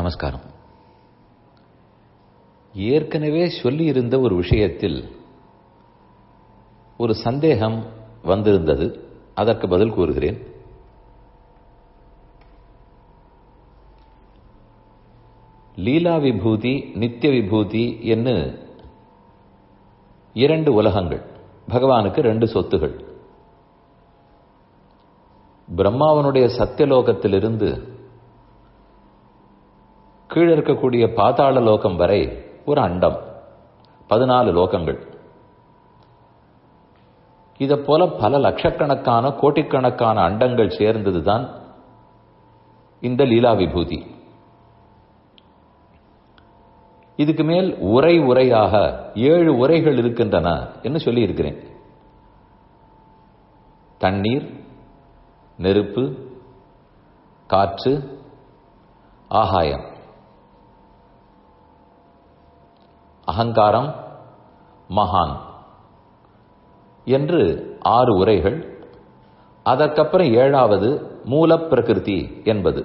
நமஸ்காரம். ஏற்கனவே சொல்லியிருந்த ஒரு விஷயத்தில் ஒரு சந்தேகம் வந்திருந்தது. அதற்கு பதில் கூறுகிறேன். லீலா விபூதி, நித்திய விபூதி என்று இரண்டு உலகங்கள். பகவானுக்கு ரெண்டு சொத்துகள். பிரம்மாவனுடைய சத்தியலோகத்திலிருந்து கீழே இருக்கக்கூடிய பாதாள லோகம் வரை ஒரு அண்டம், 14 லோகங்கள். இதை போல பல லட்சக்கணக்கான கோட்டிக்கணக்கான அண்டங்கள் சேர்ந்ததுதான் இந்த லீலா விபூதி. இதுக்கு மேல் உரை உரையாக 7 உரைகள் இருக்கின்றன என்று சொல்லி இருக்கிறேன். தண்ணீர், நெருப்பு, காற்று, ஆகாயம், அகங்காரம், மகான் என்று 6 உரைகள். அதற்கப்புறம் 7வது மூல பிரகிருதி என்பது.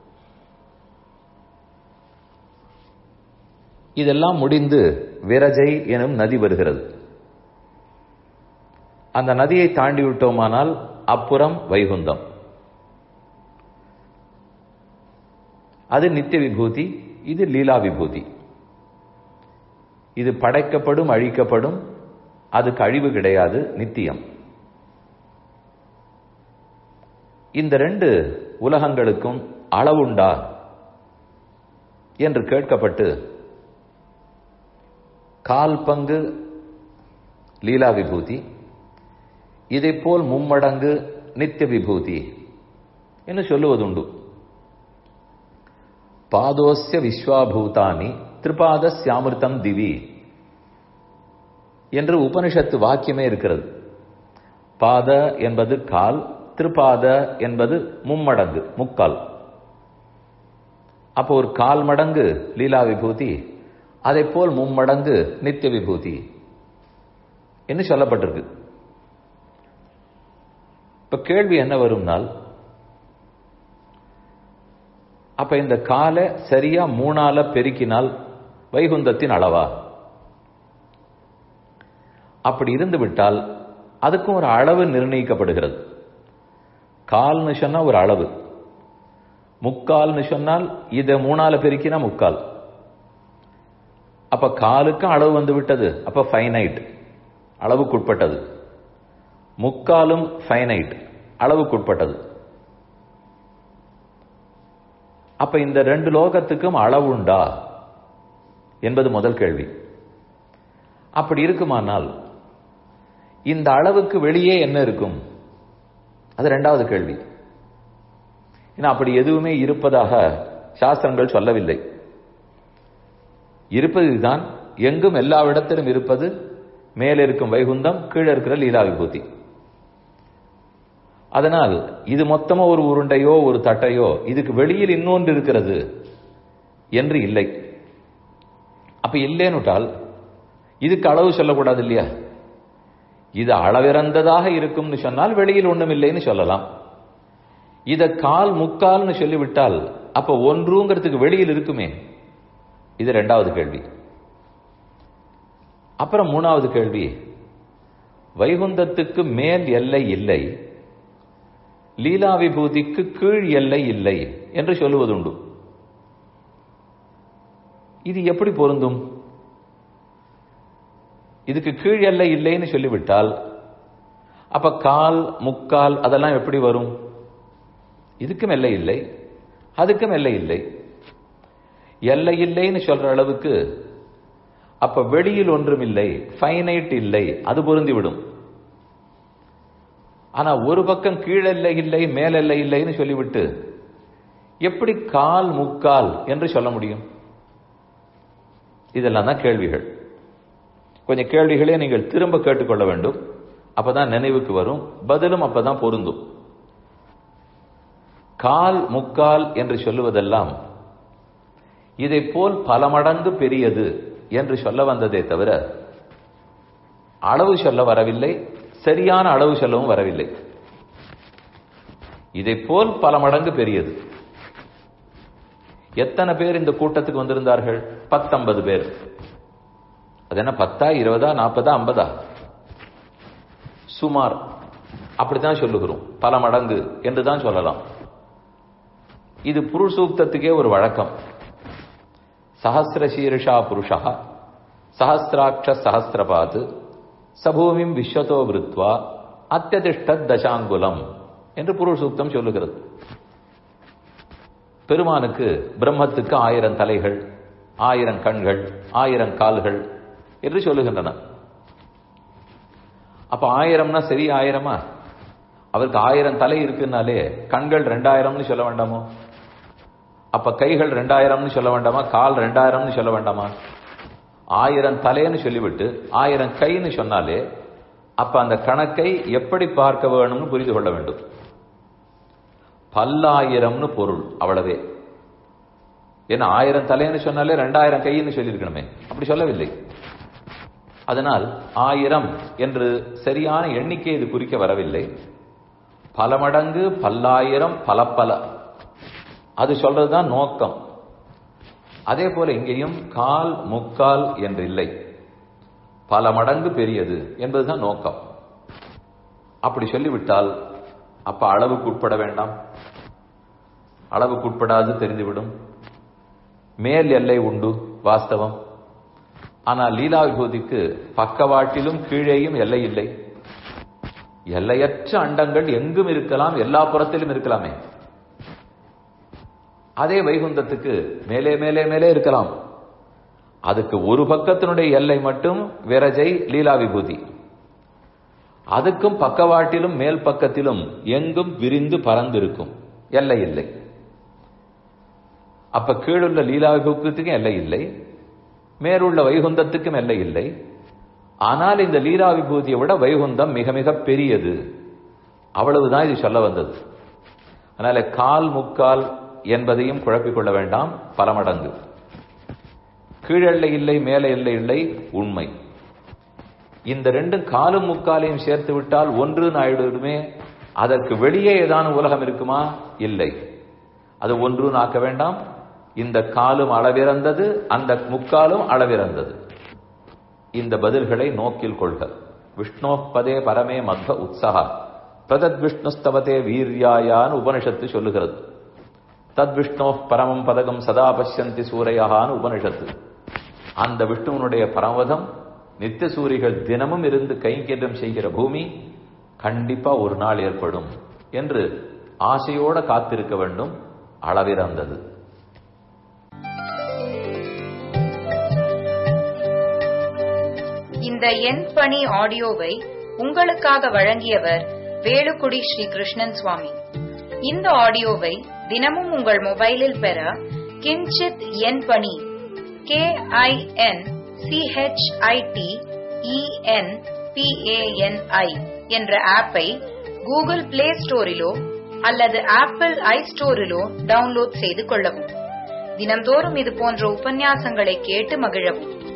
இதெல்லாம் முடிந்து விரஜை எனும் நதி வருகிறது. அந்த நதியை தாண்டி விட்டோமானால் அப்புறம் வைகுந்தம். அது நித்திய விபூதி, இது லீலா விபூதி. இது படைக்கப்படும், அழிக்கப்படும், அதுக்கு அழிவு கிடையாது, நித்தியம். இந்த 2 உலகங்களுக்கும் அளவுண்டா என்று கேட்கப்பட்டு 1/4 பங்கு லீலா விபூதி, இதைப்போல் 3 மடங்கு நித்திய விபூதி என்று சொல்லுவதுண்டு. பாதோஸ்ய விஸ்வாபூதானி திரிபாதஸ்யாமிருதம் திவி என்று உபனிஷத்து வாக்கியமே இருக்கிறது. பாத என்பது 1/4, திரிபாத என்பது 3 மடங்கு, 3/4. அப்போ ஒரு 1/4 மடங்கு லீலா விபூதி, அதைப்போல் 3 மடங்கு நித்திய விபூதி என்று சொல்லப்பட்டிருக்கு. இப்ப கேள்வி என்ன வரும்னால், அப்ப இந்த காலை சரியா 3ஆல பெருக்கினால் வைகுந்தத்தின் அளவா? அப்படி இருந்து விட்டால் அதுக்கும் ஒரு அளவு நிர்ணயிக்கப்படுகிறது. 1/4ன்னு சொன்னா ஒரு அளவு, 3/4ன்னு சொன்னால் இதை 3ஆல பெருக்கினா 3/4. அப்ப 1/4க்கும் அளவு வந்து விட்டது. அப்ப ஃபைனைட், அளவுக்குட்பட்டது. 3/4ம் ஃபைனைட், அளவுக்குட்பட்டது. அப்ப இந்த 2 லோகத்துக்கும் அளவுண்டா என்பது முதல் கேள்வி. அப்படி இருக்குமானால் இந்த அளவுக்கு வெளியே என்ன இருக்கும்? அது 2வது கேள்வி. ஏன்னா அப்படி எதுவுமே இருப்பதாக சாஸ்திரங்கள் சொல்லவில்லை. இருப்பது இதுதான், எங்கும் எல்லாவிடத்திலும் இருப்பது. மேலே இருக்கும் வைகுந்தம், கீழே இருக்கிற லீலா விபூதி. அதனால் இது மொத்தமா ஒரு உருண்டையோ ஒரு தட்டையோ, இதுக்கு வெளியில் இன்னொன்று இருக்கிறது என்று இல்லை. அப்ப இல்லைன்னுட்டால் இதுக்கு அளவு சொல்லக்கூடாது இல்லையா? இது அளவிறந்ததாக இருக்கும்னு சொன்னால் வெளியில் ஒண்ணும் இல்லைன்னு சொல்லலாம். இத 1/4 3/4ன்னு சொல்லிவிட்டால் அப்ப 1ங்கிறதுக்கு வெளியில் இருக்குமே. இது 2வது கேள்வி. அப்புறம் 3வது கேள்வி, வைகுந்தத்துக்கு மேல் எல்லை இல்லை, லீலா விபூதிக்கு கீழ் எல்லை இல்லை என்று சொல்லுவதுண்டு. இது எப்படி பொருந்தும்? இதுக்கு கீழ் எல்லை இல்லைன்னு சொல்லிவிட்டால் அப்ப 1/4 3/4 அதெல்லாம் எப்படி வரும்? இதுக்கும் எல்லை இல்லை, அதுக்கும் எல்லை இல்லை. எல்லை இல்லைன்னு சொல்ற அளவுக்கு அப்ப வெளியில் ஒன்றும் இல்லை, ஃபைனைட் இல்லை, அது பொருந்திவிடும். ஆனா ஒரு பக்கம் கீழெல்லை இல்லை, மேலெல்லை இல்லைன்னு சொல்லிவிட்டு எப்படி 1/4 3/4 என்று சொல்ல முடியும்? இதெல்லாம் தான் கேள்விகள். கொஞ்சம் கேள்விகளே நீங்கள் திரும்ப கேட்டுக்கொள்ள வேண்டும். அப்பதான் நினைவுக்கு வரும், பதிலும் அப்பதான் பொருந்தும். 1/4 3/4 என்று சொல்லுவதெல்லாம் இதை போல் பல மடங்கு பெரியது என்று சொல்ல வந்ததே தவிர அளவு சொல்ல வரவில்லை, சரியான அளவு சொல்லவும் வரவில்லை. இதை போல் பல மடங்கு பெரியது. எத்தனை பேர் இந்த கூட்டத்துக்கு வந்திருந்தார்கள்? 10-50 பேர். அது என்ன 10, 20, 40, 50? சுமார் அப்படித்தான் சொல்லுகிறோம். பல மடங்கு என்றுதான் சொல்லலாம். இது புருஷ சூக்தத்துக்கே ஒரு வழக்கம். சஹஸ்ரசீர்ஷா புருஷா சஹஸ்ராட்ச சஹஸ்ரபாத் சபூமிம் விஸ்வதோ விருத்வா அத்தியதிஷ்ட தசாங்குலம் என்று புருஷ சூக்தம் சொல்லுகிறது. பெருமானுக்கு பிரம்மத்துக்கு 1000 தலைகள், 1000 கண்கள், 1000 கால்கள் என்று சொல்லுகின்றன. அப்ப 1000னா சரி 1000மா? அவருக்கு 1000 தலை இருக்குன்னாலே கண்கள் 2000னு சொல்ல வேண்டாமோ? அப்ப கைகள் 2000னு சொல்ல வேண்டாமா? கால் 2000னு சொல்ல வேண்டாமா? 1000 தலைன்னு சொல்லிவிட்டு 1000 கைன்னு சொன்னாலே அப்ப அந்த கணக்கை எப்படி பார்க்க வேணும்னு புரிந்து கொள்ள வேண்டும். பல்லாயிரம்னு பொருள், அவ்வளவே. ஏன்னா 1000 தலைன்னு சொன்னாலே 2000 கைன்னு சொல்லியிருக்கணுமே, அப்படி சொல்லவில்லை. அதனால் 1000 என்று சரியான எண்ணிக்கை இது குறிக்க வரவில்லை. பல மடங்கு, பல்லாயிரம், பல பல, அது சொல்றதுதான் நோக்கம். அதே போல இங்கேயும் கால் முக்கால் என்று இல்லை, பல மடங்கு பெரியது என்பதுதான் நோக்கம். அப்படி சொல்லிவிட்டால் அப்ப அளவுக்கு உட்பட வேண்டாம், அளவுக்கு உட்படாது தெரிந்துவிடும். மேல் எல்லை உண்டு வாஸ்தவம். ஆனால் லீலா விபூதிக்கு பக்கவாட்டிலும் கீழேயும் எல்லை இல்லை. எல்லையற்ற அண்டங்கள் எங்கும் இருக்கலாம், எல்லா புறத்திலும் இருக்கலாமே. அதே வைகுந்தத்துக்கு மேலே மேலே மேலே இருக்கலாம். அதுக்கு ஒரு பக்கத்தினுடைய எல்லை மட்டும் விரஜை லீலா விபூதி. அதுக்கும் பக்கவாட்டிலும் மேல் பக்கத்திலும் எங்கும் விரிந்து பறந்திருக்கும், எல்லை இல்லை. அப்ப கீழுள்ள லீலா விபூதிக்கும் எல்லை இல்லை, மேலுள்ள வைகுந்தத்துக்கும் எல்லை இல்லை. ஆனால் இந்த லீலா விபூதியை விட வைகுந்தம் மிக மிக பெரியது, அவ்வளவுதான் இது சொல்ல வந்தது. அதனால கால் முக்கால் என்பதையும் குழப்பிக்கொள்ள வேண்டாம், பல மடங்கு. கீழெல்லை இல்லை, மேலே எல்லை இல்லை, உண்மை. இந்த ரெண்டும் காலும் முக்காலையும் சேர்த்து விட்டால் ஒன்றுன்னு ஆயிடுமே. அதற்கு வெளியே ஏதான உலகம் இருக்குமா? இல்லை. அது ஒன்றுன்னு ஆக்க வேண்டாம். இந்த காலும் அளவிறந்தது, அந்த முக்காலும் அளவிறந்தது. இந்த பதில்களை நோக்கில் கொள்க. விஷ்ணோ பதே பரமே மத்வ உற்சாக பிரதத் விஷ்ணுஸ்தவதே வீரியாயான்னு உபனிஷத்து சொல்லுகிறது. தத் விஷ்ணோ பரமம் பதகம் சதா பஷ்யந்தி சூரையான்னு உபனிஷத்து. அந்த விஷ்ணுவனுடைய பரமதம் நித்திய சூரிகள் தினமும் இருந்து கைங்கரியம் செய்கிற பூமி கண்டிப்பா ஒரு நாள் ஏற்படும் என்று ஆசையோட காத்திருக்க வேண்டும். அளவிறந்தது. இந்த என் பணி ஆடியோவை உங்களுக்காக வழங்கியவர் வேலுக்குடி ஸ்ரீ கிருஷ்ணன் சுவாமி. இந்த ஆடியோவை தினமும் உங்கள் மொபைலில் பெற கிஞ்சித் என் பணி KINCHITENPANI என்ற ஆப்பை கூகுள் பிளே ஸ்டோரிலோ அல்லது ஆப்பிள் ஐ ஸ்டோரிலோ டவுன்லோட் செய்து கொள்ளவும். தினம்தோறும் இது போன்ற உபன்யாசங்களை கேட்டு மகிழவும்.